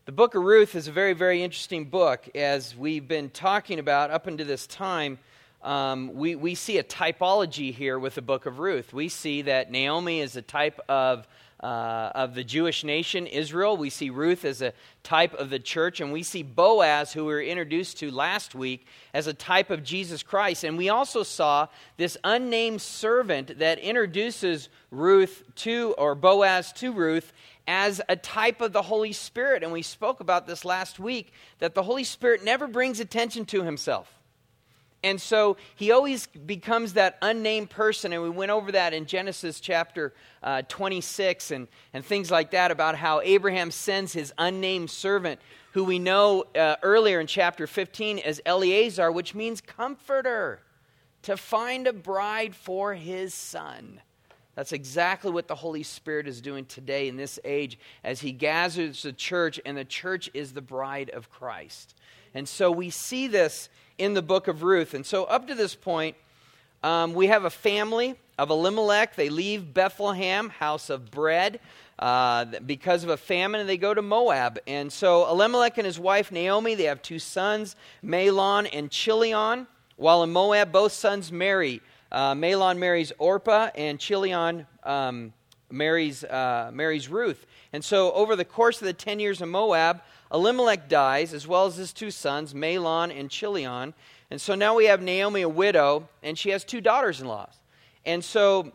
The book of Ruth is a very, very interesting book. As we've been talking about up until this time, we see a typology here with the book of Ruth. We see that Naomi is a type of the Jewish nation, Israel. We see Ruth as a type of the church, and we see Boaz, who we were introduced to last week, as a type of Jesus Christ. And we also saw this unnamed servant that introduces Ruth to, or Boaz to Ruth, as a type of the Holy Spirit. And we spoke about this last week, that the Holy Spirit never brings attention to himself. And so he always becomes that unnamed person, and we went over that in Genesis chapter 26 and things like that, about how Abraham sends his unnamed servant, who we know earlier in chapter 15 as Eliezer, which means comforter, to find a bride for his son. That's exactly what the Holy Spirit is doing today in this age as he gathers the church, and the church is the bride of Christ. And so we see this in the book of Ruth. And so up to this point, we have a family of Elimelech. They leave Bethlehem, house of bread, because of a famine, and they go to Moab. And so Elimelech and his wife Naomi, they have two sons, Mahlon and Chilion. While in Moab, both sons marry. Mahlon marries Orpah, and Chilion marries Ruth. And so over the course of the 10 years of Moab, Elimelech dies, as well as his two sons, Mahlon and Chilion. And so now we have Naomi, a widow, and she has two daughters-in-law. And so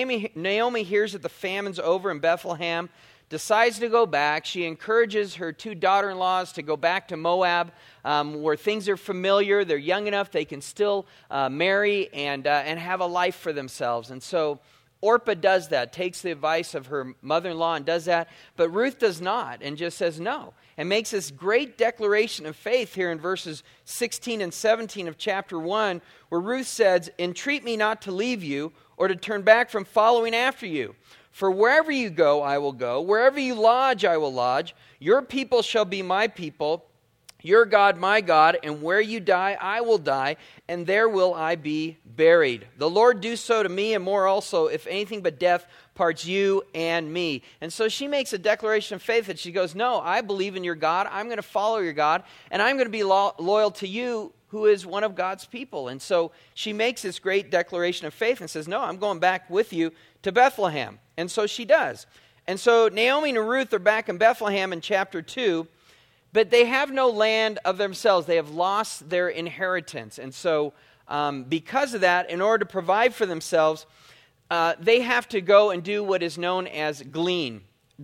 Naomi hears that the famine's over in Bethlehem, decides to go back. She encourages her two daughter-in-laws to go back to Moab, where things are familiar. They're young enough they can still marry and have a life for themselves. And so Orpah does that, takes the advice of her mother-in-law and does that. But Ruth does not, and just says no, and makes this great declaration of faith here in verses 16 and 17 of chapter 1, where Ruth says, "Entreat me not to leave you or to turn back from following after you. For wherever you go, I will go. Wherever you lodge, I will lodge. Your people shall be my people, your God, my God, and where you die, I will die, and there will I be buried. The Lord do so to me, and more also, if anything but death parts you and me." And so she makes a declaration of faith that she goes, no, I believe in your God. I'm going to follow your God, and I'm going to be loyal to you, who is one of God's people. And so she makes this great declaration of faith and says, no, I'm going back with you to Bethlehem. And so she does. And so Naomi and Ruth are back in Bethlehem in chapter 2, but they have no land of themselves. They have lost their inheritance. And so because of that, in order to provide for themselves, they have to go and do what is known as gleaning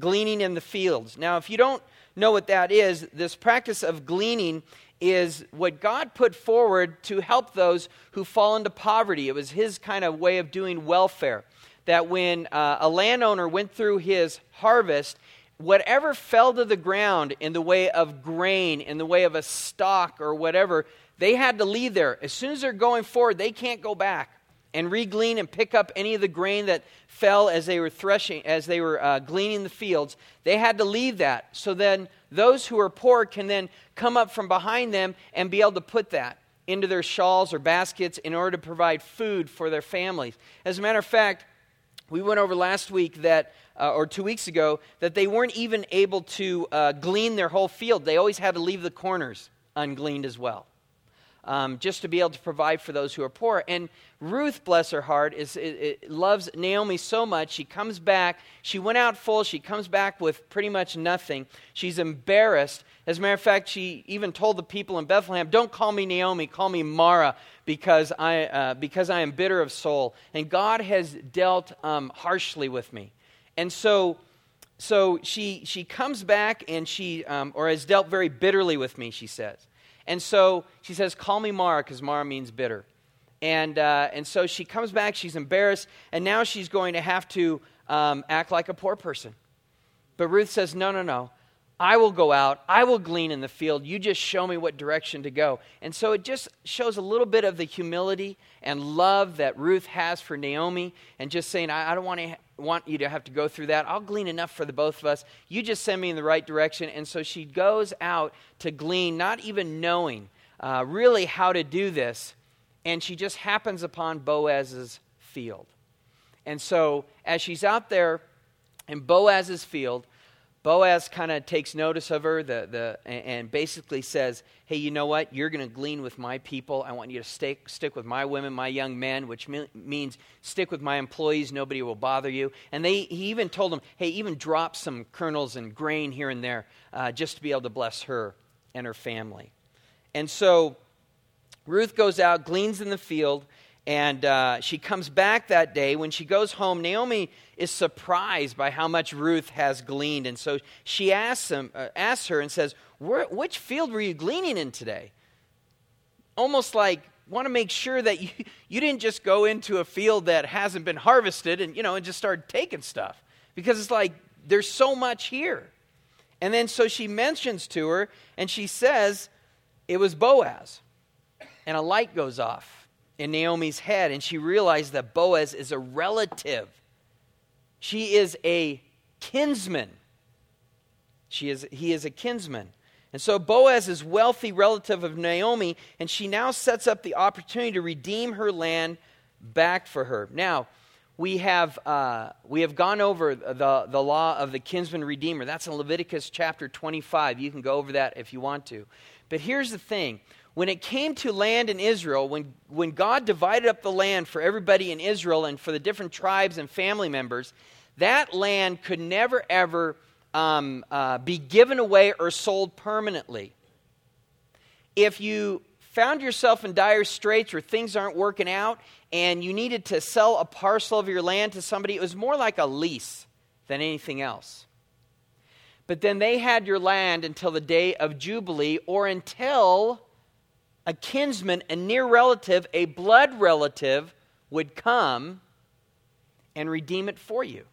in the fields. Now, if you don't know what that is, this practice of gleaning is what God put forward to help those who fall into poverty. It was his kind of way of doing welfare, that when a landowner went through his harvest, whatever fell to the ground in the way of grain, in the way of a stalk or whatever, they had to leave there. As soon as they're going forward, they can't go back and re-glean and pick up any of the grain that fell as they were threshing, as they were gleaning the fields. They had to leave that. So then those who are poor can then come up from behind them and be able to put that into their shawls or baskets in order to provide food for their families. As a matter of fact, we went over last week that, or 2 weeks ago, that they weren't even able to glean their whole field. They always had to leave the corners ungleaned as well, just to be able to provide for those who are poor. And Ruth, bless her heart, loves Naomi so much. She comes back. She went out full. She comes back with pretty much nothing. She's embarrassed. As a matter of fact, she even told the people in Bethlehem, "Don't call me Naomi, call me Mara, because I am bitter of soul. And God has dealt harshly with me." And so she comes back and she has dealt very bitterly with me, she says. And so she says, "Call me Mara," because Mara means bitter. And so she comes back, she's embarrassed, and now she's going to have to act like a poor person. But Ruth says, no, I will go out, I will glean in the field, you just show me what direction to go. And so it just shows a little bit of the humility and love that Ruth has for Naomi, and just saying, I don't want you to have to go through that. I'll glean enough for the both of us. You just send me in the right direction. And so she goes out to glean, not even knowing really how to do this. And she just happens upon Boaz's field. And so as she's out there in Boaz's field, Boaz kind of takes notice of her and basically says, hey, you know what? You're going to glean with my people. I want you to stick with my women, my young men, which means stick with my employees. Nobody will bother you. And he even told them, hey, even drop some kernels and grain here and there just to be able to bless her and her family. And so Ruth goes out, gleans in the field, and she comes back that day. When she goes home, Naomi is surprised by how much Ruth has gleaned. And so she asks her and says, which field were you gleaning in today? Almost like, want to make sure that you didn't just go into a field that hasn't been harvested and just start taking stuff. Because it's like, there's so much here. And then so she mentions to her, and she says, it was Boaz. And a light goes off in Naomi's head, and she realized that Boaz is a relative. She is a kinsman. He is a kinsman. And so Boaz is wealthy relative of Naomi, and she now sets up the opportunity to redeem her land back for her. Now, we have gone over the law of the kinsman redeemer. That's in Leviticus chapter 25. You can go over that if you want to. But here's the thing. When it came to land in Israel, when God divided up the land for everybody in Israel and for the different tribes and family members, that land could never, ever be given away or sold permanently. If you found yourself in dire straits or things aren't working out and you needed to sell a parcel of your land to somebody, it was more like a lease than anything else. But then they had your land until the day of Jubilee or until a kinsman, a near relative, a blood relative would come and redeem it for you.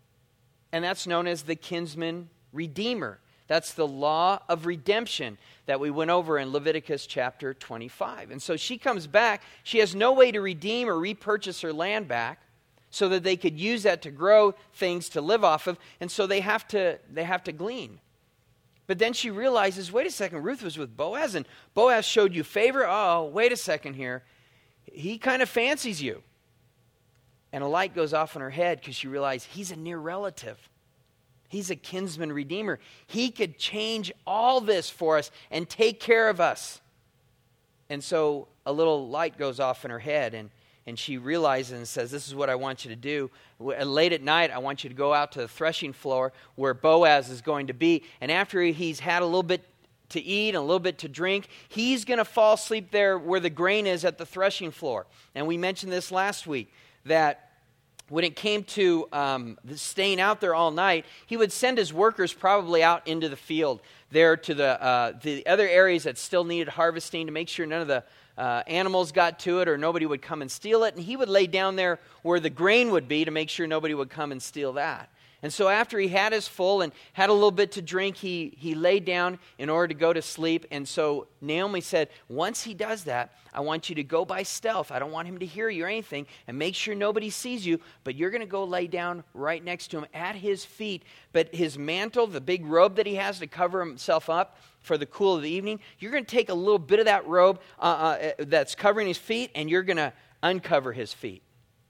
And that's known as the kinsman redeemer. That's the law of redemption that we went over in Leviticus chapter 25. And so she comes back. She has no way to redeem or repurchase her land back so that they could use that to grow things to live off of. And so they have to glean. But then she realizes, wait a second, Ruth was with Boaz, and Boaz showed you favor? Oh, wait a second here. He kind of fancies you. And a light goes off in her head because she realized he's a near relative. He's a kinsman redeemer. He could change all this for us and take care of us. And so a little light goes off in her head, and she realizes and says, this is what I want you to do. Late at night, I want you to go out to the threshing floor where Boaz is going to be. And after he's had a little bit to eat and a little bit to drink, he's going to fall asleep there where the grain is at the threshing floor. And we mentioned this last week, that when it came to staying out there all night, he would send his workers probably out into the field there to the other areas that still needed harvesting to make sure none of the animals got to it or nobody would come and steal it. And he would lay down there where the grain would be to make sure nobody would come and steal that. And so after he had his full and had a little bit to drink, he laid down in order to go to sleep. And so Naomi said, once he does that, I want you to go by stealth. I don't want him to hear you or anything, and make sure nobody sees you, but you're going to go lay down right next to him at his feet. But his mantle, the big robe that he has to cover himself up for the cool of the evening, you're going to take a little bit of that robe that's covering his feet, and you're going to uncover his feet.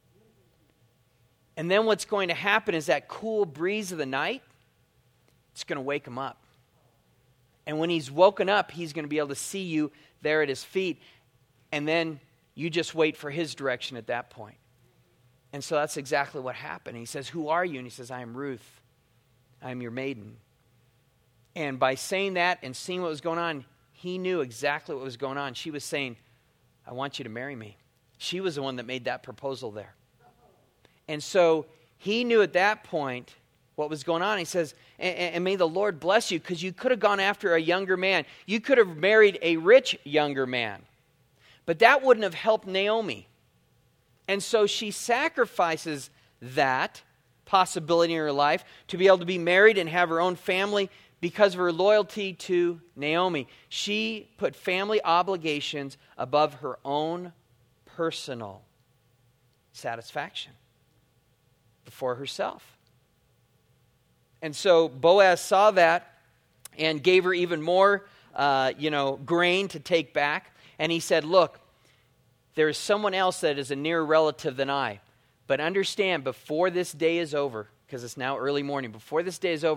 And then what's going to happen is that cool breeze of the night, it's going to wake him up. And when he's woken up, he's going to be able to see you there at his feet. And then you just wait for his direction at that point. And so that's exactly what happened. He says, who are you? And he says, I am Ruth. I am your maiden. And by saying that and seeing what was going on, he knew exactly what was going on. She was saying, I want you to marry me. She was the one that made that proposal there. And so he knew at that point what was going on. He says, and may the Lord bless you, because you could have gone after a younger man. You could have married a rich younger man. But that wouldn't have helped Naomi. And so she sacrifices that possibility in her life to be able to be married and have her own family because of her loyalty to Naomi. She put family obligations above her own personal satisfaction for herself. And so Boaz saw that and gave her even more, grain to take back. And he said, look, there is someone else that is a nearer relative than I. But understand, before this day is over, because it's now early morning, before this day is over,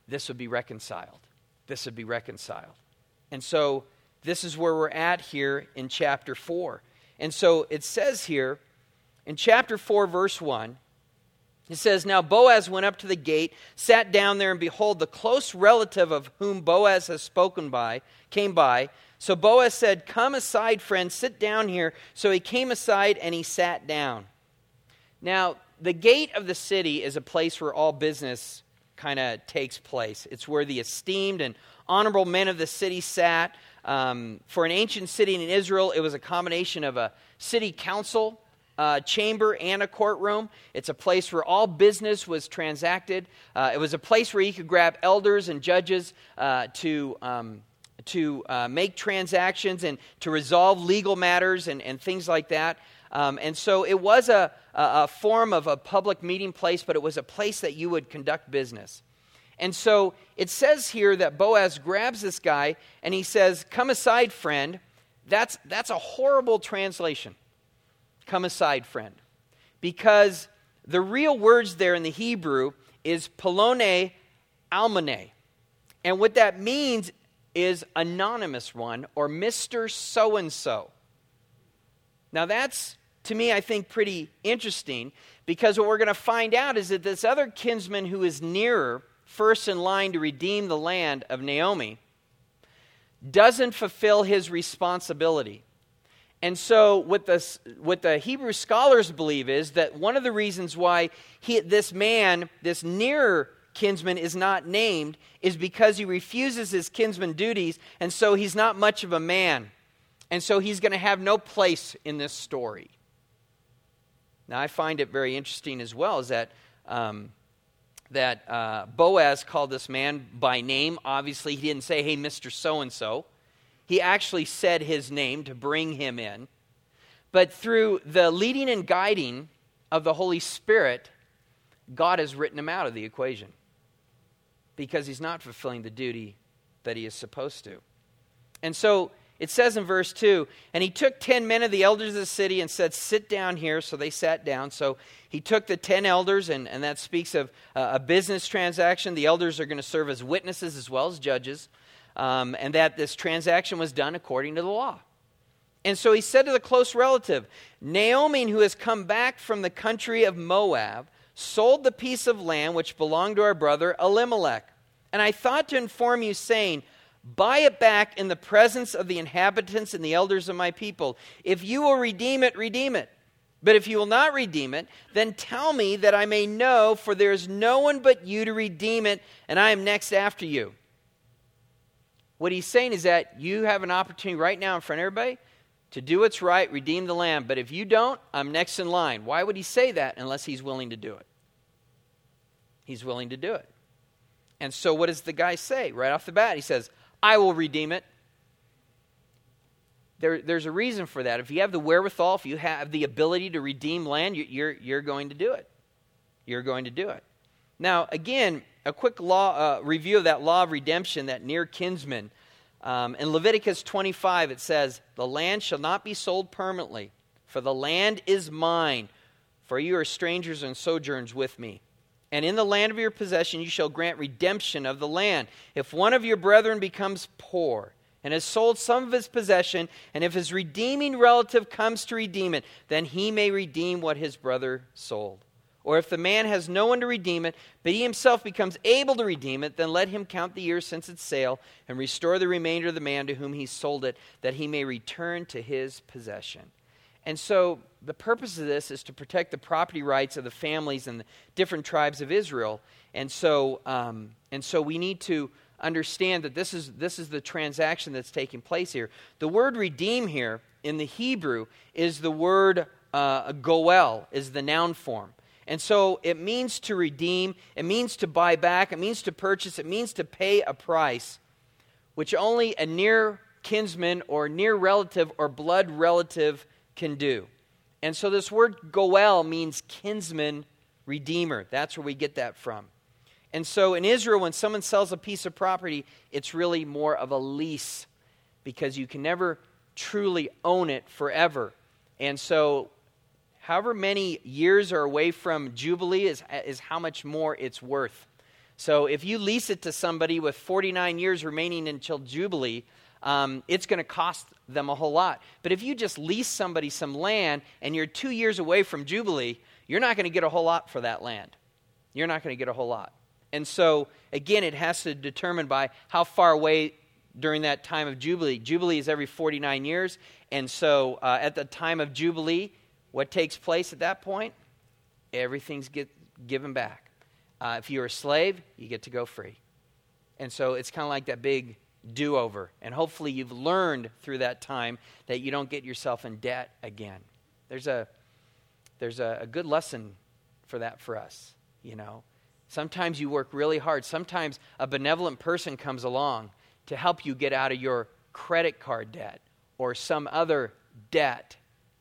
this would be reconciled. This would be reconciled. And so this is where we're at here in chapter 4. And so it says here in chapter 4, verse 1, it says, "Now Boaz went up to the gate, sat down there, and behold, the close relative of whom Boaz has spoken by came by. So Boaz said, 'Come aside, friend, sit down here.' So he came aside and he sat down." Now, the gate of the city is a place where all business kind of takes place. It's where the esteemed and honorable men of the city sat. For an ancient city in Israel, it was a combination of a city council chamber and a courtroom. It's a place where all business was transacted. It was a place where you could grab elders and judges to make transactions and to resolve legal matters and things like that. And so it was a form of a public meeting place, but it was a place that you would conduct business. And so it says here that Boaz grabs this guy and he says, "Come aside, friend." That's a horrible translation. Come aside, friend. Because the real words there in the Hebrew is Polone Almane. And what that means is anonymous one or Mr. So-and-so. Now that's, to me, I think pretty interesting, because what we're going to find out is that this other kinsman who is nearer, first in line to redeem the land of Naomi, doesn't fulfill his responsibility. And so what the Hebrew scholars believe is that one of the reasons why this nearer kinsman is not named is because he refuses his kinsman duties, and so he's not much of a man. And so he's going to have no place in this story. Now I find it very interesting as well is that Boaz called this man by name. Obviously he didn't say, "Hey, Mr. So-and-so." He actually said his name to bring him in. But through the leading and guiding of the Holy Spirit, God has written him out of the equation because he's not fulfilling the duty that he is supposed to. And so it says in verse 2, "And he took 10 men of the elders of the city and said, 'Sit down here.' So they sat down." So he took the 10 elders, and that speaks of a business transaction. The elders are going to serve as witnesses as well as judges. And that this transaction was done according to the law. And so he said to the close relative, "Naomi, who has come back from the country of Moab, sold the piece of land which belonged to our brother Elimelech. And I thought to inform you, saying, 'Buy it back in the presence of the inhabitants and the elders of my people. If you will redeem it, redeem it. But if you will not redeem it, then tell me that I may know, for there is no one but you to redeem it, and I am next after you.'" What he's saying is that you have an opportunity right now in front of everybody to do what's right, redeem the land. But if you don't, I'm next in line. Why would he say that unless he's willing to do it? He's willing to do it. And so what does the guy say? Right off the bat, he says, "I will redeem it." There's a reason for that. If you have the wherewithal, if you have the ability to redeem land, you're going to do it. You're going to do it. Now, again, a quick review of that law of redemption, that near kinsman. In Leviticus 25, it says, "The land shall not be sold permanently, for the land is mine, for you are strangers and sojourners with me. And in the land of your possession you shall grant redemption of the land. If one of your brethren becomes poor and has sold some of his possession, and if his redeeming relative comes to redeem it, then he may redeem what his brother sold. Or if the man has no one to redeem it, but he himself becomes able to redeem it, then let him count the years since its sale and restore the remainder of the man to whom he sold it, that he may return to his possession." And so the purpose of this is to protect the property rights of the families and the different tribes of Israel. And so we need to understand that this is the transaction that's taking place here. The word redeem here in the Hebrew is the word goel, is the noun form. And so it means to redeem, it means to buy back, it means to purchase, it means to pay a price, which only a near kinsman or near relative or blood relative can do. And so this word goel means kinsman redeemer. That's where we get that from. And so in Israel, when someone sells a piece of property, it's really more of a lease because you can never truly own it forever. And so however many years are away from Jubilee is how much more it's worth. So if you lease it to somebody with 49 years remaining until Jubilee, it's going to cost them a whole lot. But if you just lease somebody some land and you're 2 years away from Jubilee, you're not going to get a whole lot for that land. You're not going to get a whole lot. And so, again, it has to determine by how far away during that time of Jubilee. Jubilee is every 49 years. And so at the time of Jubilee, what takes place at that point? Everything's given back. If you're a slave, you get to go free. And so it's kind of like that big do-over. And hopefully you've learned through that time that you don't get yourself in debt again. There's a good lesson for that for us, you know. Sometimes you work really hard. Sometimes a benevolent person comes along to help you get out of your credit card debt or some other debt.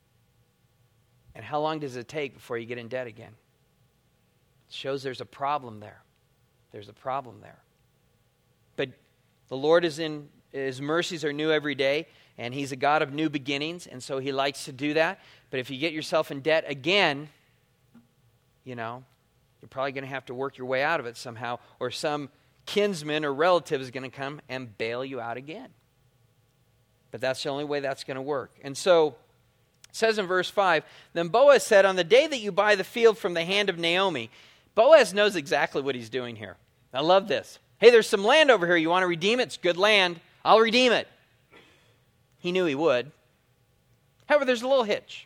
And how long does it take before you get in debt again? It shows there's a problem there. There's a problem there. But the Lord His mercies are new every day, and He's a God of new beginnings, and so He likes to do that. But if you get yourself in debt again, you know, you're probably going to have to work your way out of it somehow, or some kinsman or relative is going to come and bail you out again. But that's the only way that's going to work. And so it says in verse 5, then Boaz said, on the day that you buy the field from the hand of Naomi. Boaz knows exactly what he's doing here. I love this. Hey, there's some land over here. You want to redeem it? It's good land. I'll redeem it. He knew he would. However, there's a little hitch.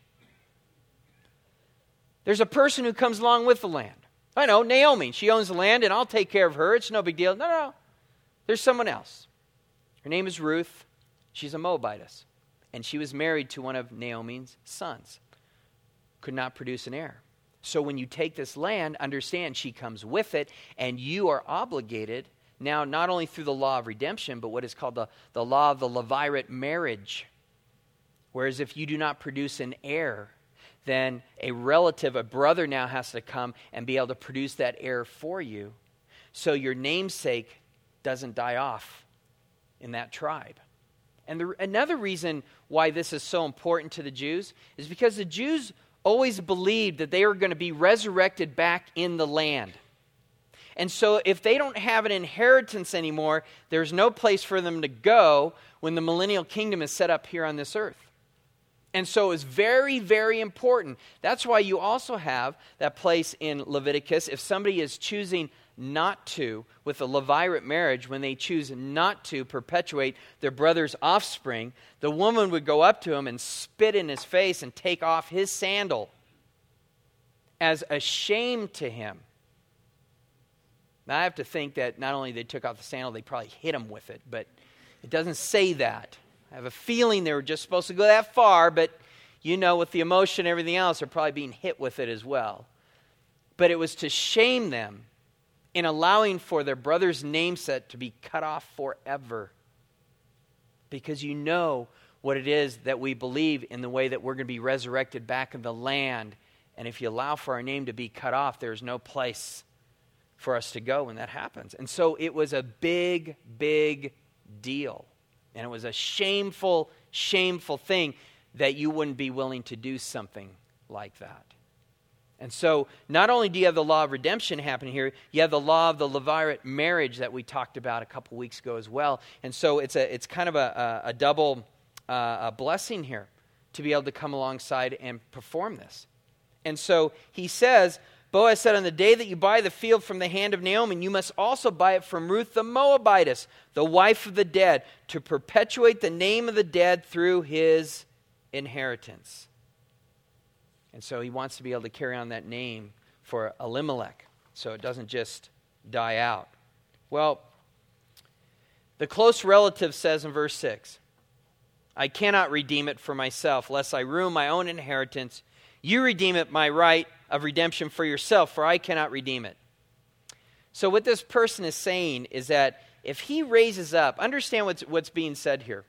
There's a person who comes along with the land. I know, Naomi. She owns the land, and I'll take care of her. It's no big deal. No. There's someone else. Her name is Ruth. She's a Moabitess. And she was married to one of Naomi's sons. Could not produce an heir. So when you take this land, understand she comes with it, and you are obligated now not only through the law of redemption, but what is called the law of the levirate marriage. Whereas if you do not produce an heir, then a relative, a brother now has to come and be able to produce that heir for you, so your namesake doesn't die off in that tribe. And another reason why this is so important to the Jews is because the Jews always believed that they were going to be resurrected back in the land. And so if they don't have an inheritance anymore, there's no place for them to go when the millennial kingdom is set up here on this earth. And so it's very, very important. That's why you also have that place in Leviticus. If somebody is choosing not to, with a levirate marriage, when they choose not to perpetuate their brother's offspring, the woman would go up to him and spit in his face and take off his sandal as a shame to him. Now I have to think that not only they took off the sandal, they probably hit him with it, but it doesn't say that. I have a feeling they were just supposed to go that far, but you know, with the emotion and everything else, they're probably being hit with it as well. But it was to shame them in allowing for their brother's namesake to be cut off forever. Because you know what it is that we believe in the way that we're going to be resurrected back in the land. And if you allow for our name to be cut off, there's no place for us to go when that happens. And so it was a big, big deal. And it was a shameful, shameful thing that you wouldn't be willing to do something like that. And so not only do you have the law of redemption happening here, you have the law of the levirate marriage that we talked about a couple weeks ago as well. And so it's kind of a double blessing here to be able to come alongside and perform this. And so he says, Boaz said, on the day that you buy the field from the hand of Naomi, you must also buy it from Ruth the Moabitess, the wife of the dead, to perpetuate the name of the dead through his inheritance. And so he wants to be able to carry on that name for Elimelech, so it doesn't just die out. Well, the close relative says in verse 6, I cannot redeem it for myself, lest I ruin my own inheritance. You redeem it, my right of redemption for yourself, for I cannot redeem it. So what this person is saying is that if he raises up, understand what's being said here.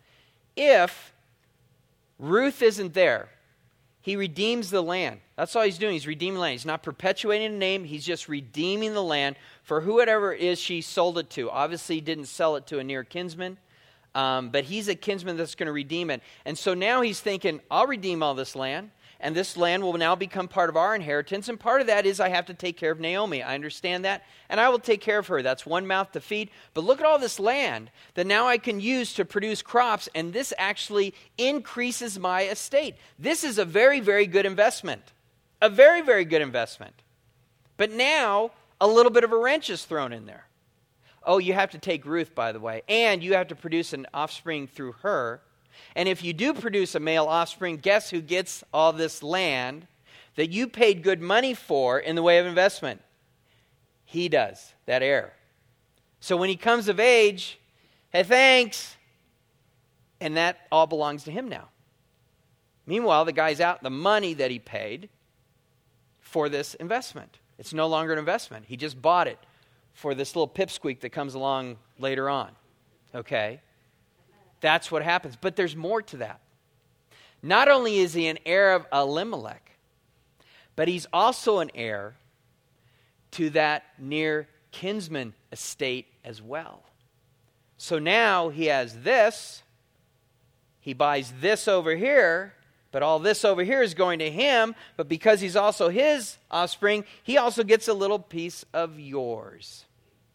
If Ruth isn't there, he redeems the land. That's all he's doing. He's redeeming land. He's not perpetuating the name. He's just redeeming the land for whoever it is she sold it to. Obviously, he didn't sell it to a near kinsman, but he's a kinsman that's going to redeem it. And so now he's thinking, I'll redeem all this land. and this land will now become part of our inheritance, and part of that is I have to take care of Naomi. I understand that, and I will take care of her. That's one mouth to feed. But look at all this land that now I can use to produce crops, and this actually increases my estate. This is a very, very good investment. A very, very good investment. But now, a little bit of a wrench is thrown in there. Oh, you have to take Ruth, by the way, and you have to produce an offspring through her. And if you do produce a male offspring, guess who gets all this land that you paid good money for in the way of investment? He does, that heir. So when he comes of age, hey, thanks. And that all belongs to him now. Meanwhile, the guy's out the money that he paid for this investment. It's no longer an investment. He just bought it for this little pipsqueak that comes along later on. Okay? That's what happens. But there's more to that. Not only is he an heir of Elimelech, but he's also an heir to that near kinsman estate as well. So now he has this, he buys this over here, but all this over here is going to him, but because he's also his offspring, he also gets a little piece of yours.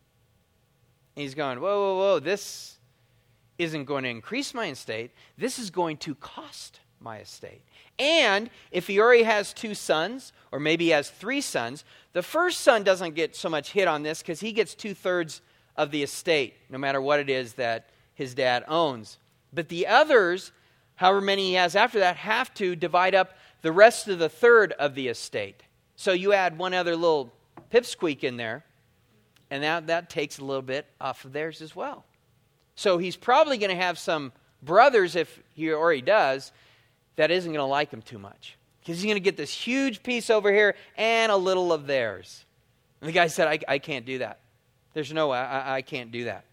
And he's going, whoa, whoa, whoa, this isn't going to increase my estate. This is going to cost my estate. And if he already has 2 sons, or maybe he has 3 sons, the first son doesn't get so much hit on this because he gets 2/3 of the estate, no matter what it is that his dad owns. But the others, however many he has after that, have to divide up the rest of the third of the estate. So you add one other little pipsqueak in there, and that takes a little bit off of theirs as well. So he's probably going to have some brothers, if he already does, that isn't going to like him too much. Because he's going to get this huge piece over here and a little of theirs. And the guy said, I can't do that. There's no way, I can't do that.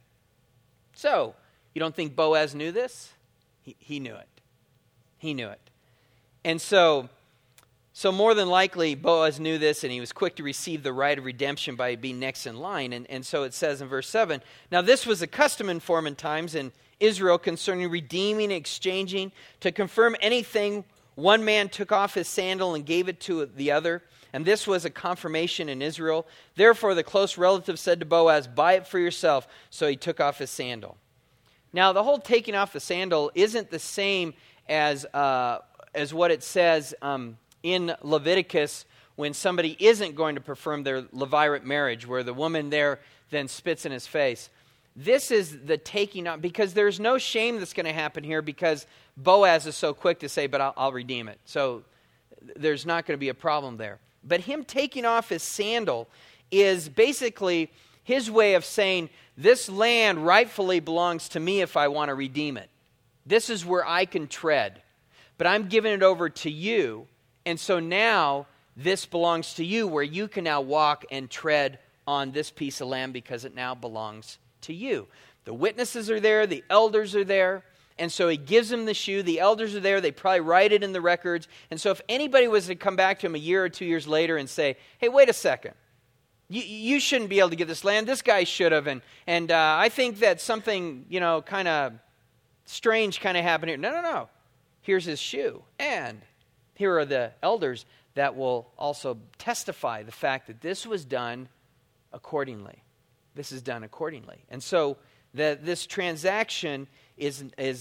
So, you don't think Boaz knew this? He knew it. He knew it. And so more than likely, Boaz knew this, and he was quick to receive the right of redemption by being next in line. And so it says in verse 7, now this was a custom in former times in Israel concerning redeeming and exchanging. To confirm anything, one man took off his sandal and gave it to the other. And this was a confirmation in Israel. Therefore, the close relative said to Boaz, buy it for yourself. So he took off his sandal. Now, the whole taking off the sandal isn't the same as what it says in Leviticus when somebody isn't going to perform their levirate marriage, where the woman there then spits in his face. This is the taking off, because there's no shame that's going to happen here because Boaz is so quick to say, but I'll redeem it. So there's not going to be a problem there. But him taking off his sandal is basically his way of saying, this land rightfully belongs to me if I want to redeem it. This is where I can tread. But I'm giving it over to you. And so now this belongs to you, where you can now walk and tread on this piece of land because it now belongs to you. The witnesses are there. The elders are there. And so he gives them the shoe. The elders are there. They probably write it in the records. And so if anybody was to come back to him a year or 2 years later and say, hey, wait a second. You shouldn't be able to get this land. This guy should have. And I think that something, kind of strange kind of happened here. No. Here's his shoe. And here are the elders that will also testify the fact that this was done accordingly. This is done accordingly. And so this transaction is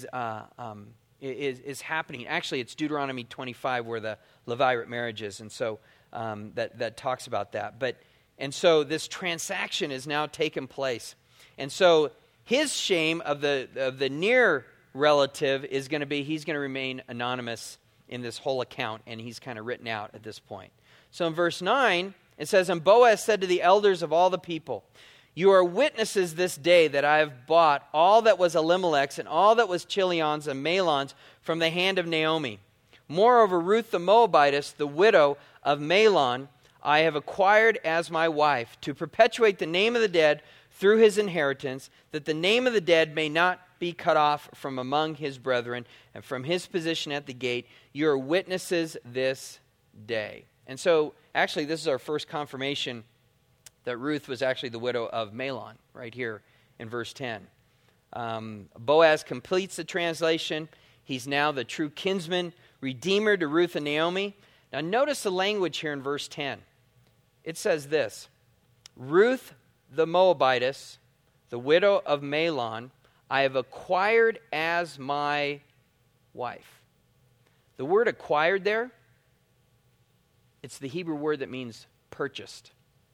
happening. Actually, it's Deuteronomy 25 where the Levirate marriage is, and so that talks about that. And so this transaction is now taken place. And so his shame of the near relative is going to be, he's going to remain anonymous in this whole account, and he's kind of written out at this point. So in verse 9, it says, and Boaz said to the elders of all the people, you are witnesses this day that I have bought all that was Elimelech's and all that was Chilion's and Mahlon's from the hand of Naomi. Moreover, Ruth the Moabitess, the widow of Mahlon, I have acquired as my wife, to perpetuate the name of the dead through his inheritance, that the name of the dead may not be cut off from among his brethren and from his position at the gate. You are witnesses this day. And so, actually, this is our first confirmation that Ruth was actually the widow of Mahlon, right here in verse 10. Boaz completes the translation. He's now the true kinsman redeemer to Ruth and Naomi. Now notice the language here in verse 10. It says this, Ruth the Moabitess, the widow of Mahlon, I have acquired as my wife. The word acquired there, it's the Hebrew word that means purchased.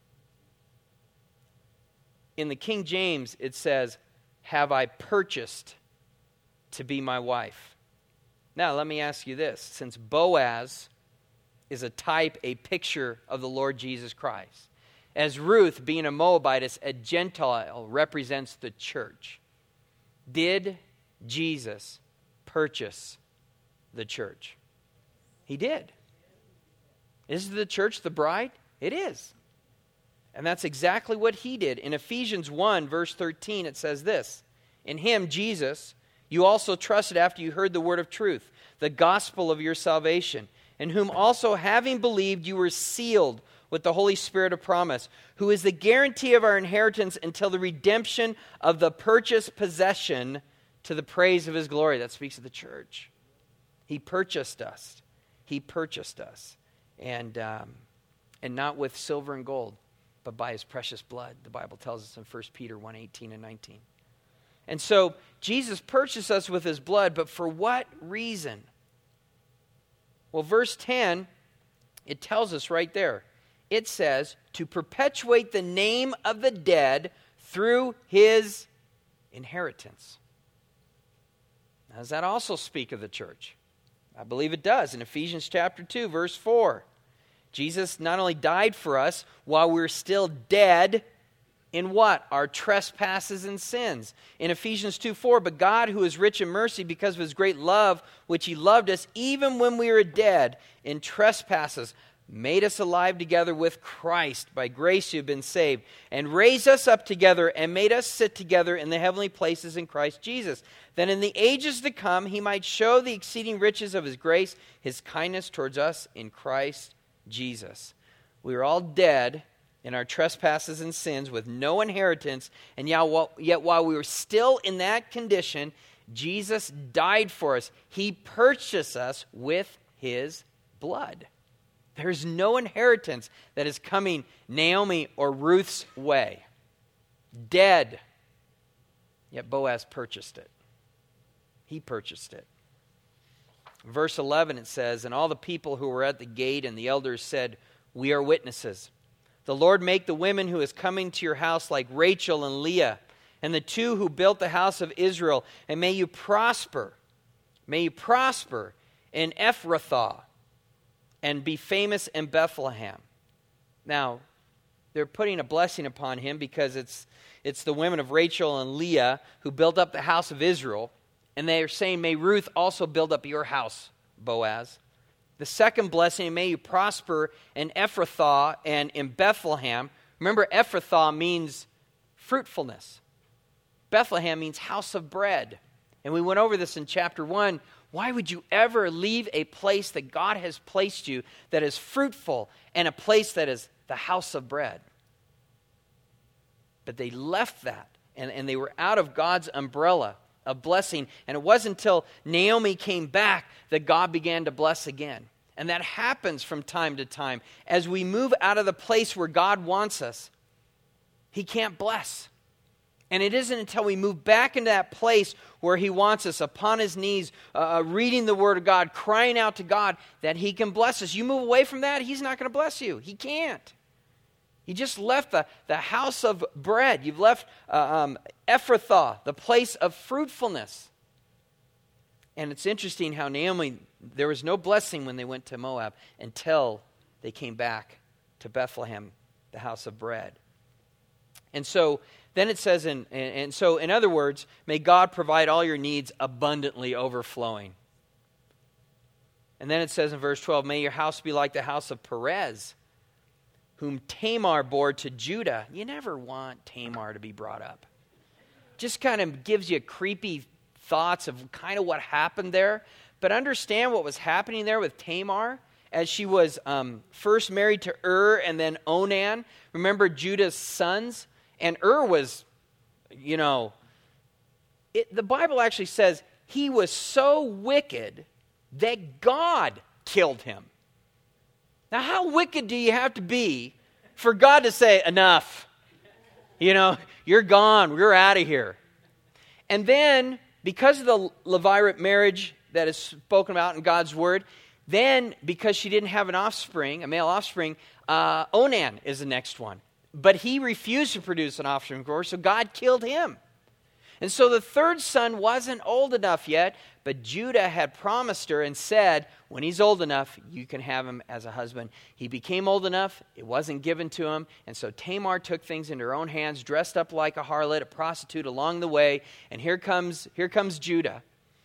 In the King James, it says, have I purchased to be my wife. Now, let me ask you this. Since Boaz is a type, a picture of the Lord Jesus Christ, as Ruth, being a Moabitess, a Gentile, represents the church, did Jesus purchase the church? He did. Is the church the bride? It is. And that's exactly what he did. In Ephesians 1, verse 13, it says this, in him, Jesus, you also trusted after you heard the word of truth, the gospel of your salvation, in whom also having believed you were sealed with the Holy Spirit of promise, who is the guarantee of our inheritance until the redemption of the purchased possession to the praise of his glory. That speaks of the church. He purchased us. He purchased us. And not with silver and gold, but by his precious blood, the Bible tells us in 1 Peter 1:18 and 19. And so Jesus purchased us with his blood, but for what reason? Well, verse 10, it tells us right there. It says, to perpetuate the name of the dead through his inheritance. Now, does that also speak of the church? I believe it does. In Ephesians chapter 2, verse 4, Jesus not only died for us while we were still dead in what? Our trespasses and sins. In Ephesians 2:4, but God, who is rich in mercy because of his great love, which he loved us, even when we were dead in trespasses, made us alive together with Christ. By grace you have been saved, and raised us up together and made us sit together in the heavenly places in Christ Jesus, that in the ages to come he might show the exceeding riches of his grace, his kindness towards us in Christ Jesus. We were all dead in our trespasses and sins with no inheritance, and yet while we were still in that condition, Jesus died for us. He purchased us with his blood. There's no inheritance that is coming Naomi or Ruth's way. Dead. Yet Boaz purchased it. He purchased it. Verse 11 it says, and all the people who were at the gate and the elders said, we are witnesses. The Lord make the women who is coming to your house like Rachel and Leah, and the two who built the house of Israel, and may you prosper. May you prosper in Ephrathah, and be famous in Bethlehem. Now, they're putting a blessing upon him because it's the women of Rachel and Leah who built up the house of Israel, and they are saying, may Ruth also build up your house, Boaz. The second blessing, may you prosper in Ephrathah and in Bethlehem. Remember, Ephrathah means fruitfulness. Bethlehem means house of bread. And we went over this in chapter 1. Why would you ever leave a place that God has placed you that is fruitful and a place that is the house of bread? But they left that, and they were out of God's umbrella of blessing. And it wasn't until Naomi came back that God began to bless again. And that happens from time to time. As we move out of the place where God wants us, he can't bless. And it isn't until we move back into that place where he wants us, upon his knees, reading the word of God, crying out to God, that he can bless us. You move away from that, he's not going to bless you. He can't. You just left the house of bread. You've left Ephrathah, the place of fruitfulness. And it's interesting how Naomi, there was no blessing when they went to Moab until they came back to Bethlehem, the house of bread. And so then it says, so in other words, may God provide all your needs abundantly overflowing. And then it says in verse 12, may your house be like the house of Perez, whom Tamar bore to Judah. You never want Tamar to be brought up. Just kind of gives you creepy thoughts of kind of what happened there. But understand what was happening there with Tamar as she was first married to and then Onan. Remember Judah's sons? And was, the Bible actually says he was so wicked that God killed him. Now, how wicked do you have to be for God to say, enough? You're gone. We're out of here. And then, because of the Levirate marriage that is spoken about in God's word, then because she didn't have a male offspring, Onan is the next one. But he refused to produce an offspring, of course, so God killed him. And so the third son wasn't old enough yet, but Judah had promised her and said, when he's old enough, you can have him as a husband. He became old enough, it wasn't given to him, and so Tamar took things into her own hands, dressed up like a harlot, a prostitute along the way, and here comes Judah,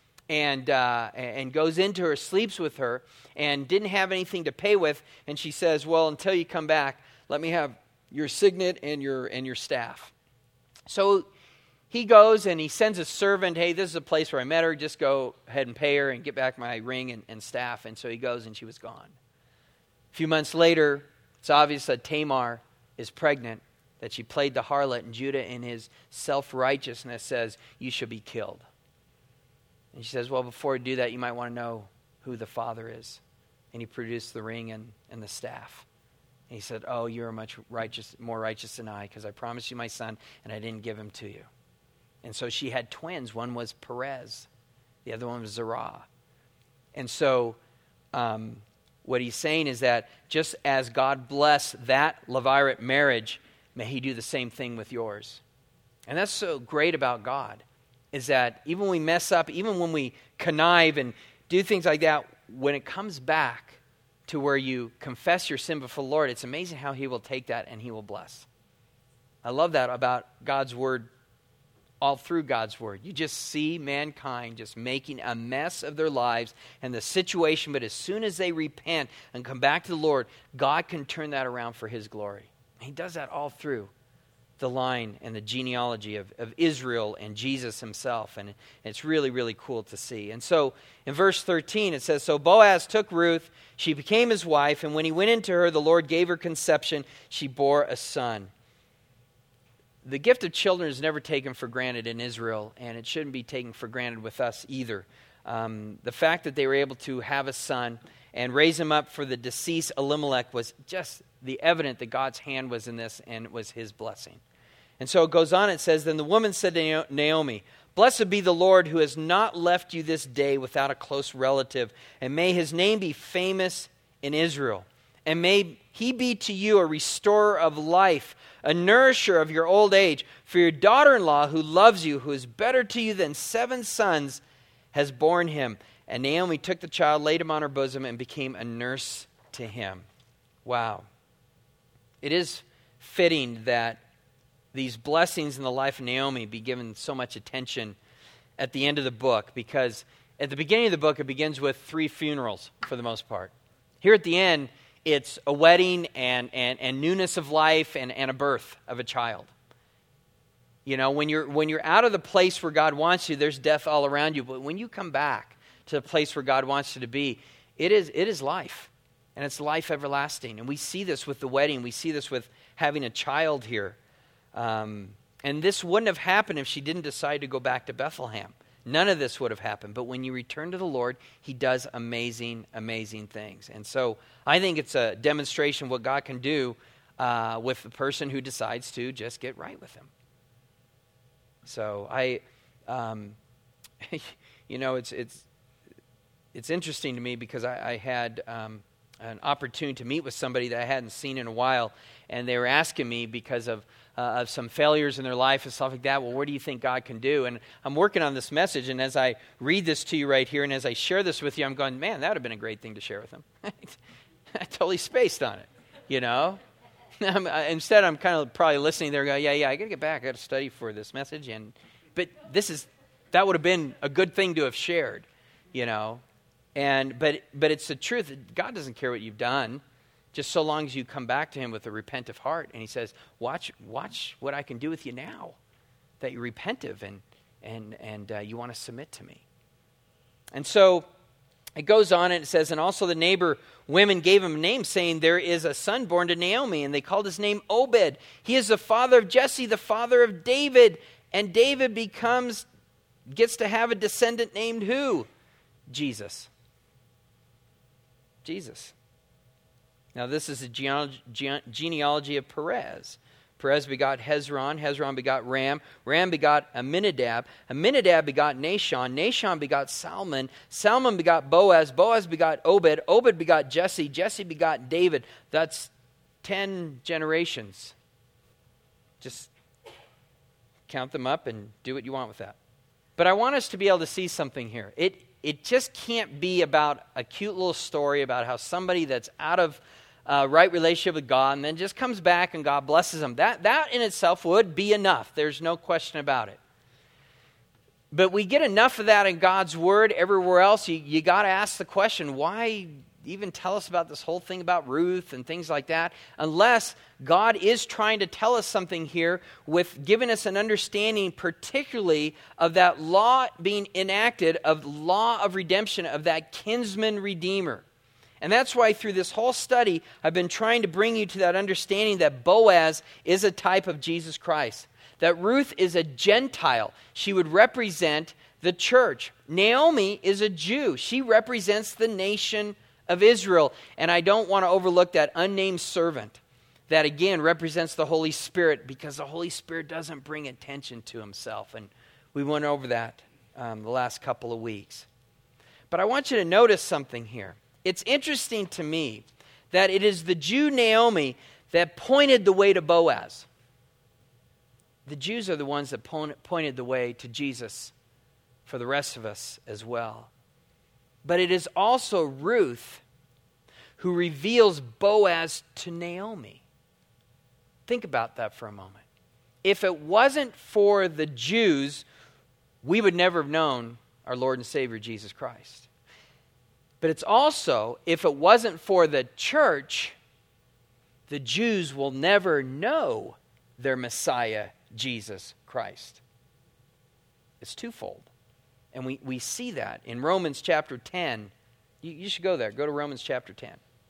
and goes into her, sleeps with her, and didn't have anything to pay with, and she says, well, until you come back, let me have your signet and your staff. So he goes and he sends a servant, hey, this is a place where I met her, just go ahead and pay her and get back my ring and staff. And so he goes and she was gone. A few months later, it's obvious that Tamar is pregnant, that she played the harlot, and Judah in his self-righteousness says, you should be killed. And she says, well, before you do that, you might want to know who the father is. And he produced the ring and the staff. And he said, oh, you're more righteous than I, because I promised you my son, and I didn't give him to you. And so she had twins. One was Perez. The other one was Zerah. And so what he's saying is that just as God blessed that Levirate marriage, may he do the same thing with yours. And that's so great about God, is that even when we mess up, even when we connive and do things like that, when it comes back to where you confess your sin before the Lord, it's amazing how he will take that and he will bless. I love that about God's word. All through God's word, you just see mankind just making a mess of their lives and the situation, but as soon as they repent and come back to the Lord, God can turn that around for his glory. He does that all through the line and the genealogy of Israel and Jesus himself, and it's really, really cool to see. And so in verse 13 it says, so Boaz took Ruth, she became his wife, and when he went into her, the Lord gave her conception, she bore a son. The gift of children is never taken for granted in Israel, and it shouldn't be taken for granted with us either. The fact that they were able to have a son and raise him up for the deceased Elimelech was just the evidence that God's hand was in this, and it was his blessing. And so it goes on, it says, then the woman said to Naomi, blessed be the Lord who has not left you this day without a close relative, and may his name be famous in Israel. And may he be to you a restorer of life, a nourisher of your old age. For your daughter-in-law who loves you, who is better to you than 7 sons, has borne him. And Naomi took the child, laid him on her bosom, and became a nurse to him. Wow. It is fitting that these blessings in the life of Naomi be given so much attention at the end of the book, because at the beginning of the book, it begins with 3 funerals for the most part. Here at the end, it's a wedding and newness of life and a birth of a child. You know, when you're out of the place where God wants you, there's death all around you. But when you come back to the place where God wants you to be, it is life. And it's life everlasting. And we see this with the wedding. We see this with having a child here. And this wouldn't have happened if she didn't decide to go back to Bethlehem. None of this would have happened. But when you return to the Lord, he does amazing, amazing things. And so I think it's a demonstration of what God can do with the person who decides to just get right with him. So it's interesting to me because I had an opportunity to meet with somebody that I hadn't seen in a while, and they were asking me because of some failures in their life and stuff like that. Well, what do you think God can do? And I'm working on this message, and as I read this to you right here, and as I share this with you, I'm going, man, that would have been a great thing to share with them. I totally spaced on it, you know. Instead, I'm kind of probably listening there, going, yeah, I got to get back. I got to study for this message, but that would have been a good thing to have shared, you know. But it's the truth. God doesn't care what you've done, just so long as you come back to him with a repentant heart. And he says, watch what I can do with you now, that you're repentive and you want to submit to me. And so it goes on and it says, and also the neighbor women gave him a name, saying, there is a son born to Naomi, and they called his name Obed. He is the father of Jesse, the father of David. And David gets to have a descendant named who? Jesus. Jesus. Now this is a genealogy of Perez. Perez begot Hezron. Hezron begot Ram. Ram begot Amminadab. Amminadab begot Nahshon. Nahshon begot Salmon. Salmon begot Boaz. Boaz begot Obed. Obed begot Jesse. Jesse begot David. That's 10 generations. Just count them up and do what you want with that. But I want us to be able to see something here. It just can't be about a cute little story about how somebody that's out of right relationship with God and then just comes back and God blesses them. That in itself would be enough. There's no question about it. But we get enough of that in God's Word everywhere else. You got to ask the question, why even tell us about this whole thing about Ruth and things like that, unless God is trying to tell us something here with giving us an understanding particularly of that law being enacted, of the law of redemption, of that kinsman redeemer. And that's why through this whole study, I've been trying to bring you to that understanding that Boaz is a type of Jesus Christ, that Ruth is a Gentile. She would represent the church. Naomi is a Jew. She represents the nation of Israel. And I don't want to overlook that unnamed servant that again represents the Holy Spirit, because the Holy Spirit doesn't bring attention to himself. And we went over that the last couple of weeks. But I want you to notice something here. It's interesting to me that it is the Jew Naomi that pointed the way to Boaz. The Jews are the ones that pointed the way to Jesus for the rest of us as well. But it is also Ruth who reveals Boaz to Naomi. Think about that for a moment. If it wasn't for the Jews, we would never have known our Lord and Savior Jesus Christ. But it's also, if it wasn't for the church, the Jews will never know their Messiah, Jesus Christ. It's twofold. And we see that in Romans chapter 10. You should go there. Go to Romans chapter 10.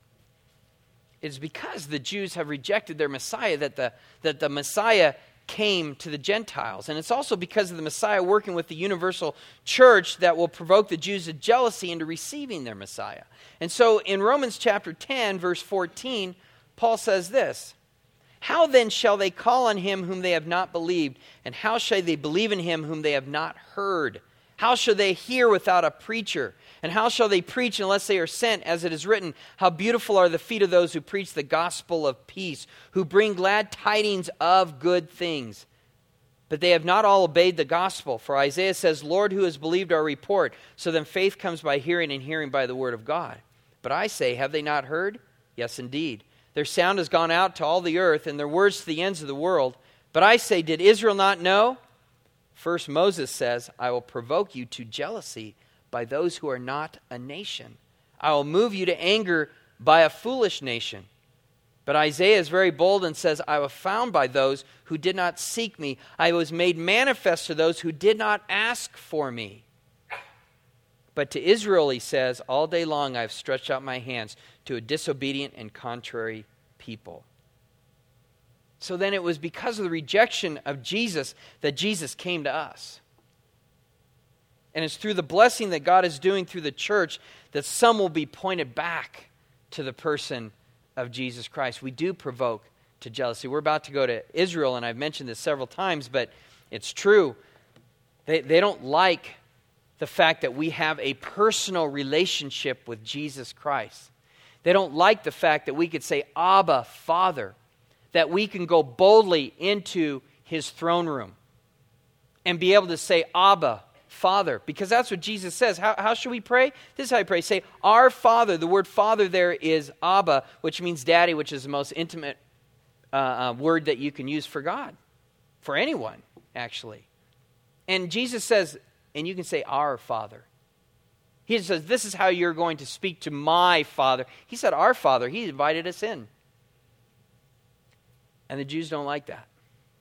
It's because the Jews have rejected their Messiah that the Messiah came to the Gentiles. And it's also because of the Messiah working with the universal church that will provoke the Jews to jealousy into receiving their Messiah. And so in Romans chapter 10, verse 14, Paul says this: "How then shall they call on him whom they have not believed? And how shall they believe in him whom they have not heard? How shall they hear without a preacher? And how shall they preach unless they are sent? As it is written, how beautiful are the feet of those who preach the gospel of peace, who bring glad tidings of good things. But they have not all obeyed the gospel. For Isaiah says, Lord, who has believed our report? So then faith comes by hearing, and hearing by the word of God. But I say, have they not heard? Yes, indeed. Their sound has gone out to all the earth, and their words to the ends of the world. But I say, did Israel not know? First Moses says, I will provoke you to jealousy by those who are not a nation. I will move you to anger by a foolish nation. But Isaiah is very bold and says, I was found by those who did not seek me. I was made manifest to those who did not ask for me. But to Israel, he says, all day long I have stretched out my hands to a disobedient and contrary people. So then it was because of the rejection of Jesus that Jesus came to us. And it's through the blessing that God is doing through the church that some will be pointed back to the person of Jesus Christ. We do provoke to jealousy. We're about to go to Israel, and I've mentioned this several times, but it's true. They don't like the fact that we have a personal relationship with Jesus Christ. They don't like the fact that we could say, Abba, Father, that we can go boldly into his throne room and be able to say, Abba, Father, because that's what Jesus says. How should we pray? This is how I pray. Say, our Father. The word Father there is Abba, which means daddy, which is the most intimate word that you can use for God, for anyone, actually. And Jesus says, and you can say, our Father. He says, this is how you're going to speak to my Father. He said, our Father. He invited us in. And the Jews don't like that.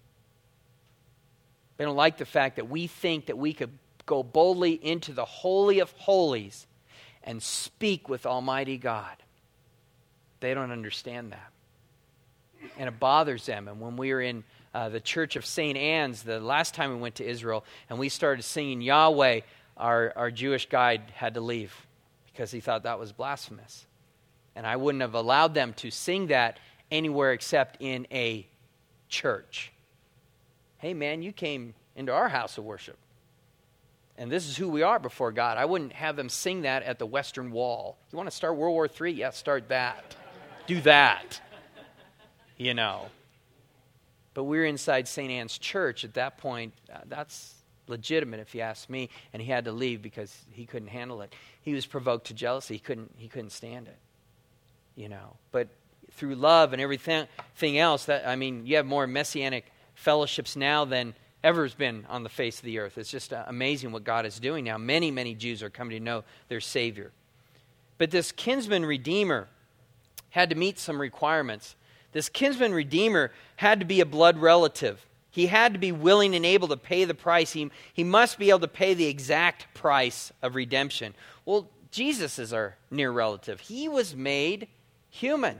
They don't like the fact that we think that we could go boldly into the Holy of Holies and speak with Almighty God. They don't understand that. And it bothers them. And when we were in the Church of St. Anne's, the last time we went to Israel, and we started singing Yahweh, our Jewish guide had to leave because he thought that was blasphemous. And I wouldn't have allowed them to sing that anywhere except in a church. Hey man, you came into our house of worship. And this is who we are before God. I wouldn't have them sing that at the Western Wall. You want to start World War III? Yeah, start that. Do that. You know. But we're inside St. Anne's Church at that point. That's legitimate if you ask me. And he had to leave because he couldn't handle it. He was provoked to jealousy. He couldn't stand it. You know. But through love and everything else, you have more messianic fellowships now than ever has been on the face of the earth. It's just amazing what God is doing now. Many, many Jews are coming to know their Savior. But this kinsman redeemer had to meet some requirements. This kinsman redeemer had to be a blood relative. He had to be willing and able to pay the price. He must be able to pay the exact price of redemption. Well, Jesus is our near relative. He was made human.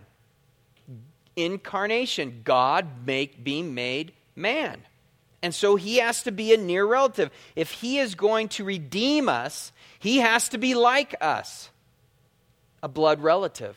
Incarnation, God being made man. And so he has to be a near relative. If he is going to redeem us, he has to be like us, a blood relative.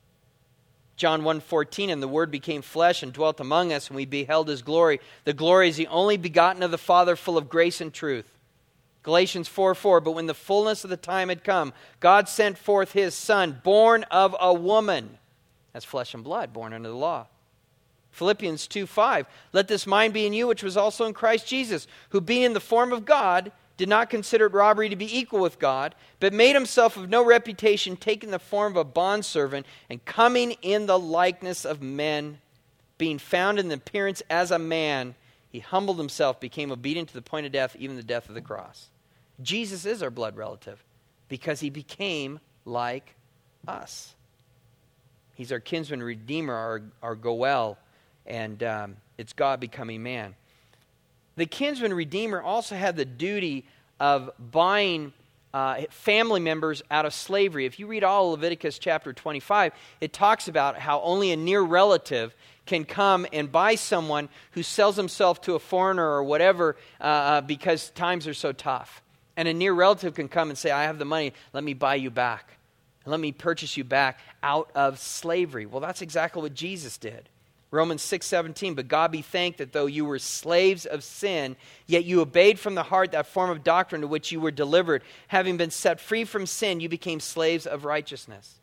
John 1:14, and the Word became flesh and dwelt among us, and we beheld his glory. The glory is the only begotten of the Father, full of grace and truth. Galatians 4:4, but when the fullness of the time had come, God sent forth his Son, born of a woman. That's flesh and blood, born under the law. Philippians 2:5, let this mind be in you, which was also in Christ Jesus, who being in the form of God, did not consider it robbery to be equal with God, but made himself of no reputation, taking the form of a bondservant, and coming in the likeness of men, being found in the appearance as a man, he humbled himself, became obedient to the point of death, even the death of the cross. Jesus is our blood relative, because he became like us. He's our kinsman redeemer, our Goel, and it's God becoming man. The kinsman redeemer also had the duty of buying family members out of slavery. If you read all Leviticus chapter 25, it talks about how only a near relative can come and buy someone who sells himself to a foreigner or whatever because times are so tough. And a near relative can come and say, I have the money, let me buy you back. Let me purchase you back out of slavery. Well, that's exactly what Jesus did. Romans 6:17, but God be thanked that though you were slaves of sin, yet you obeyed from the heart that form of doctrine to which you were delivered. Having been set free from sin, you became slaves of righteousness.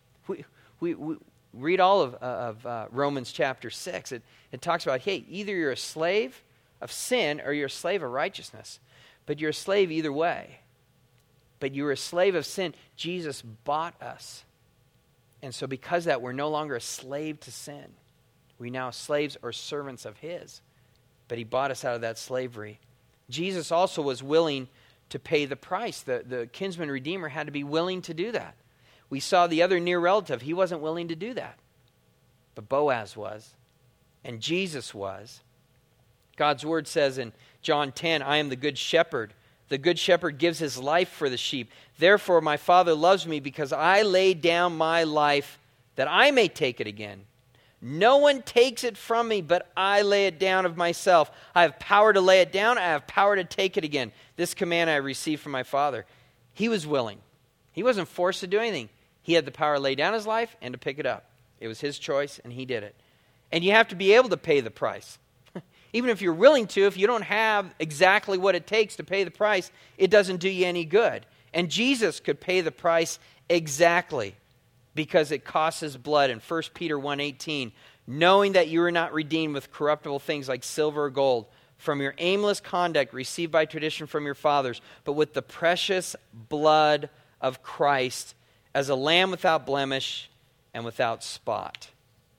We read all of Romans chapter 6. It talks about, hey, either you're a slave of sin or you're a slave of righteousness. But you're a slave either way. But you were a slave of sin. Jesus bought us. And so because of that, we're no longer a slave to sin. We now slaves or servants of his. But he bought us out of that slavery. Jesus also was willing to pay the price. The kinsman redeemer had to be willing to do that. We saw the other near relative. He wasn't willing to do that. But Boaz was. And Jesus was. God's word says in John 10, I am the good shepherd. The good shepherd gives his life for the sheep. Therefore my Father loves me because I lay down my life that I may take it again. No one takes it from me, but I lay it down of myself. I have power to lay it down. I have power to take it again. This command I received from my Father. He was willing. He wasn't forced to do anything. He had the power to lay down his life and to pick it up. It was his choice, and he did it. And you have to be able to pay the price. Even if you're willing to, if you don't have exactly what it takes to pay the price, it doesn't do you any good. And Jesus could pay the price exactly because it costs his blood. In 1 Peter 1:18, knowing that you are not redeemed with corruptible things like silver or gold from your aimless conduct received by tradition from your fathers, but with the precious blood of Christ as a lamb without blemish and without spot.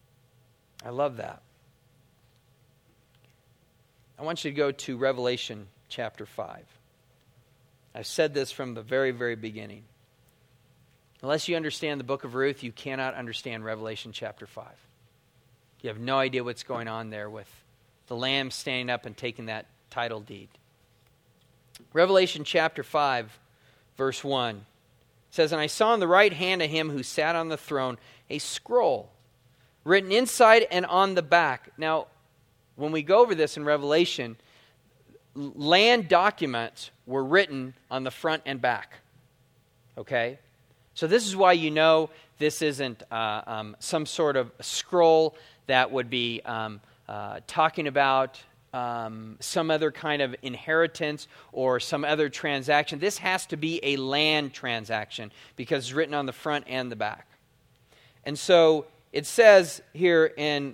I love that. I want you to go to Revelation chapter 5. I've said this from the very, very beginning. Unless you understand the book of Ruth, you cannot understand Revelation chapter 5. You have no idea what's going on there with the Lamb standing up and taking that title deed. Revelation chapter 5, verse 1 says, and I saw in the right hand of him who sat on the throne a scroll written inside and on the back. Now, when we go over this in Revelation, land documents were written on the front and back. Okay? So this is why you know this isn't some sort of scroll that would be talking about some other kind of inheritance or some other transaction. This has to be a land transaction because it's written on the front and the back. And so it says here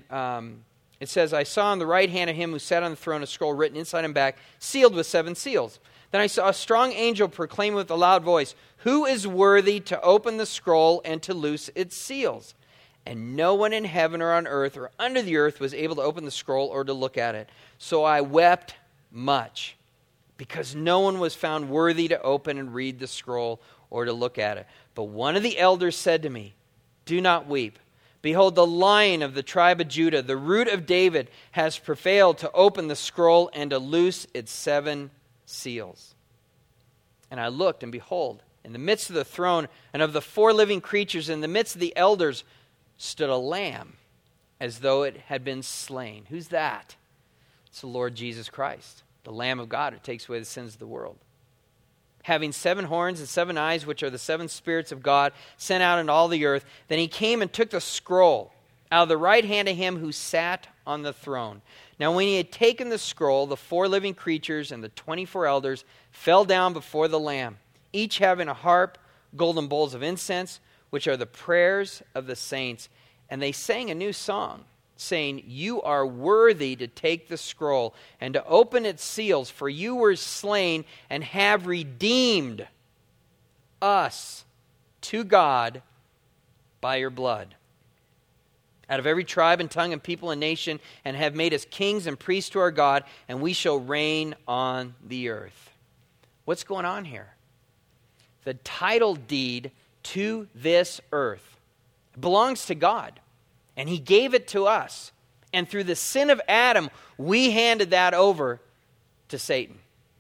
it says, I saw on the right hand of him who sat on the throne a scroll written inside and back, sealed with 7 seals. Then I saw a strong angel proclaim with a loud voice, who is worthy to open the scroll and to loose its seals? And no one in heaven or on earth or under the earth was able to open the scroll or to look at it. So I wept much, because no one was found worthy to open and read the scroll or to look at it. But one of the elders said to me, do not weep. Behold, the Lion of the tribe of Judah, the Root of David, has prevailed to open the scroll and to loose its 7 seals. And I looked, and behold, in the midst of the throne and of the 4 living creatures, in the midst of the elders, stood a lamb as though it had been slain. Who's that? It's the Lord Jesus Christ, the Lamb of God who takes away the sins of the world. Having 7 horns and 7 eyes, which are the 7 spirits of God, sent out into all the earth. Then he came and took the scroll out of the right hand of him who sat on the throne. Now when he had taken the scroll, the 4 living creatures and the 24 elders fell down before the Lamb, each having a harp, golden bowls of incense, which are the prayers of the saints. And they sang a new song, saying, you are worthy to take the scroll and to open its seals, for you were slain and have redeemed us to God by your blood out of every tribe and tongue and people and nation, and have made us kings and priests to our God, and we shall reign on the earth. What's going on here? The title deed to this earth belongs to God. And he gave it to us. And through the sin of Adam, we handed that over to Satan.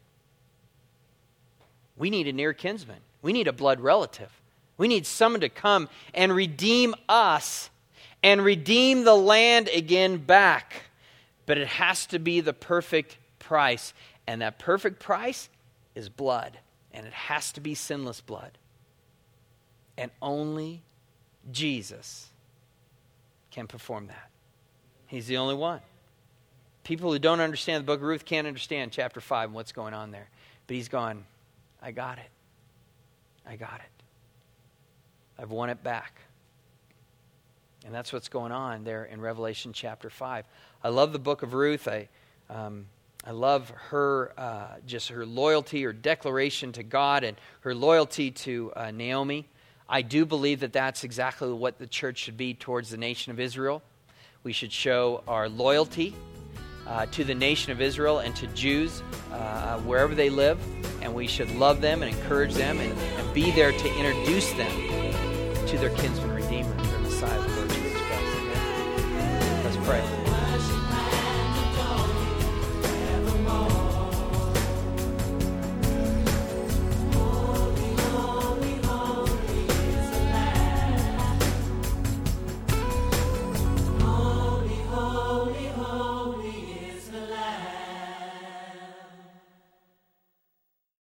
We need a near kinsman. We need a blood relative. We need someone to come and redeem us and redeem the land again back. But it has to be the perfect price. And that perfect price is blood. And it has to be sinless blood. And only Jesus can perform that. He's the only one. People who don't understand the book of Ruth can't understand chapter 5 and what's going on there. But he's gone, I got it. I got it. I've won it back. And that's what's going on there in Revelation chapter 5. I love the book of Ruth. I love her, just her loyalty, her declaration to God, and her loyalty to Naomi. I do believe that that's exactly what the church should be towards the nation of Israel. We should show our loyalty to the nation of Israel and to Jews wherever they live, and we should love them and encourage them and be there to introduce them to their kinsman redeemer, their Messiah, the Lord Jesus Christ. Amen. Let's pray.